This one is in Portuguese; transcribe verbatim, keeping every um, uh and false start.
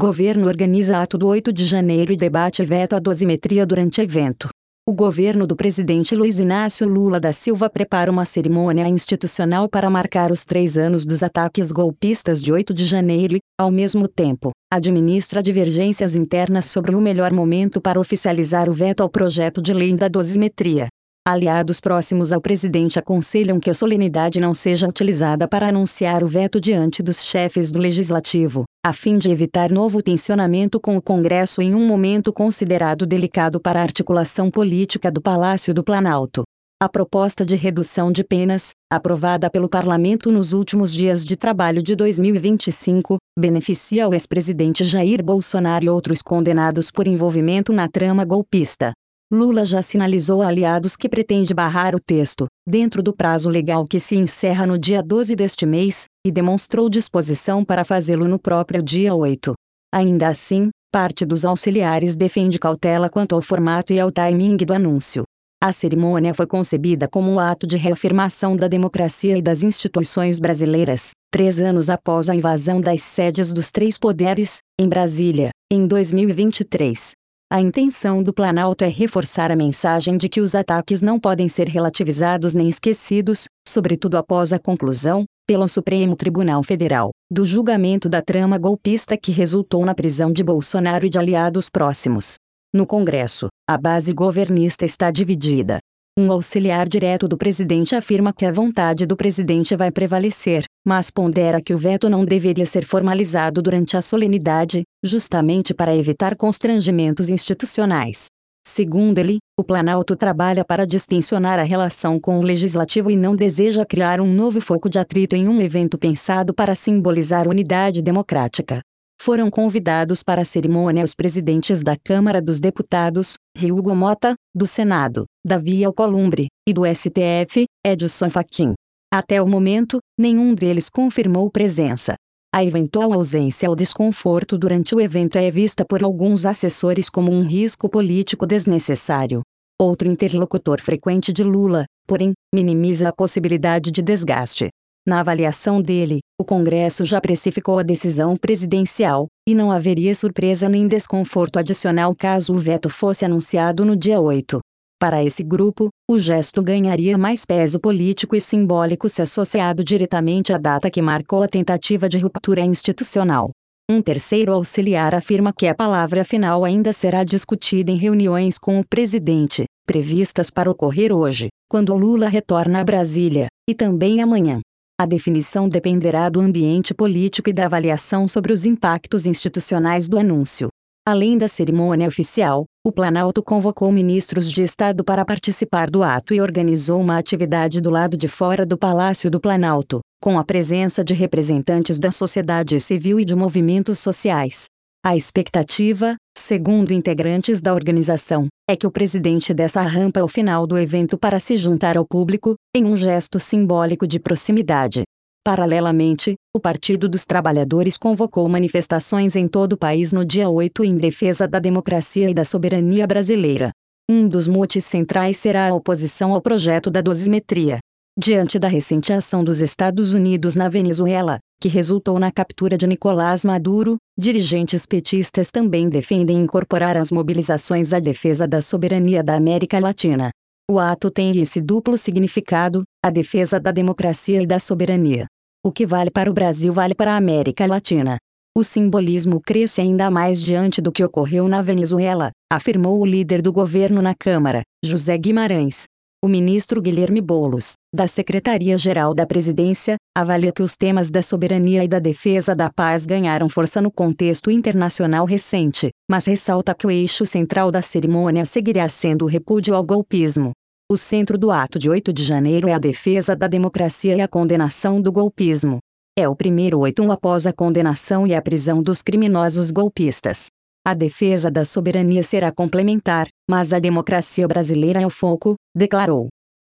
Governo organiza ato do oito de janeiro e debate veto à dosimetria durante evento. O governo do presidente Luiz Inácio Lula da Silva prepara uma cerimônia institucional para marcar os três anos dos ataques golpistas de oito de janeiro e, ao mesmo tempo, administra divergências internas sobre o melhor momento para oficializar o veto ao projeto de lei da dosimetria. Aliados próximos ao presidente aconselham que a solenidade não seja utilizada para anunciar o veto diante dos chefes do Legislativo, a fim de evitar novo tensionamento com o Congresso em um momento considerado delicado para a articulação política do Palácio do Planalto. A proposta de redução de penas, aprovada pelo Parlamento nos últimos dias de trabalho de dois mil e vinte e cinco, beneficia o ex-presidente Jair Bolsonaro e outros condenados por envolvimento na trama golpista. Lula já sinalizou a aliados que pretende barrar o texto, dentro do prazo legal que se encerra no dia doze deste mês, e demonstrou disposição para fazê-lo no próprio dia oito. Ainda assim, parte dos auxiliares defende cautela quanto ao formato e ao timing do anúncio. A cerimônia foi concebida como um ato de reafirmação da democracia e das instituições brasileiras, três anos após a invasão das sedes dos três poderes, em Brasília, em dois mil e vinte e três. A intenção do Planalto é reforçar a mensagem de que os ataques não podem ser relativizados nem esquecidos, sobretudo após a conclusão, pelo Supremo Tribunal Federal, do julgamento da trama golpista que resultou na prisão de Bolsonaro e de aliados próximos. No Congresso, a base governista está dividida. Um auxiliar direto do presidente afirma que a vontade do presidente vai prevalecer, mas pondera que o veto não deveria ser formalizado durante a solenidade, justamente para evitar constrangimentos institucionais. Segundo ele, o Planalto trabalha para distensionar a relação com o Legislativo e não deseja criar um novo foco de atrito em um evento pensado para simbolizar unidade democrática. Foram convidados para a cerimônia os presidentes da Câmara dos Deputados, Hugo Mota, do Senado, Davi Alcolumbre, e do S T F, Edson Fachin. Até o momento, nenhum deles confirmou presença. A eventual ausência ou desconforto durante o evento é vista por alguns assessores como um risco político desnecessário. Outro interlocutor frequente de Lula, porém, minimiza a possibilidade de desgaste. Na avaliação dele, o Congresso já precificou a decisão presidencial, e não haveria surpresa nem desconforto adicional caso o veto fosse anunciado no dia oito. Para esse grupo, o gesto ganharia mais peso político e simbólico se associado diretamente à data que marcou a tentativa de ruptura institucional. Um terceiro auxiliar afirma que a palavra final ainda será discutida em reuniões com o presidente, previstas para ocorrer hoje, quando Lula retorna a Brasília, e também amanhã. A definição dependerá do ambiente político e da avaliação sobre os impactos institucionais do anúncio. Além da cerimônia oficial, o Planalto convocou ministros de Estado para participar do ato e organizou uma atividade do lado de fora do Palácio do Planalto, com a presença de representantes da sociedade civil e de movimentos sociais. A expectativa, segundo integrantes da organização, é que o presidente desse a rampa ao final do evento para se juntar ao público, em um gesto simbólico de proximidade. Paralelamente, o Partido dos Trabalhadores convocou manifestações em todo o país no dia oito em defesa da democracia e da soberania brasileira. Um dos motes centrais será a oposição ao projeto da dosimetria. Diante da recente ação dos Estados Unidos na Venezuela, que resultou na captura de Nicolás Maduro, dirigentes petistas também defendem incorporar as mobilizações à defesa da soberania da América Latina. O ato tem esse duplo significado, a defesa da democracia e da soberania. O que vale para o Brasil vale para a América Latina. O simbolismo cresce ainda mais diante do que ocorreu na Venezuela, afirmou o líder do governo na Câmara, José Guimarães. O ministro Guilherme Boulos, da Secretaria-Geral da Presidência, avalia que os temas da soberania e da defesa da paz ganharam força no contexto internacional recente, mas ressalta que o eixo central da cerimônia seguirá sendo o repúdio ao golpismo. O centro do ato de oito de janeiro é a defesa da democracia e a condenação do golpismo. É o primeiro oito após a condenação e a prisão dos criminosos golpistas. A defesa da soberania será complementar, mas a democracia brasileira é o foco, declarou.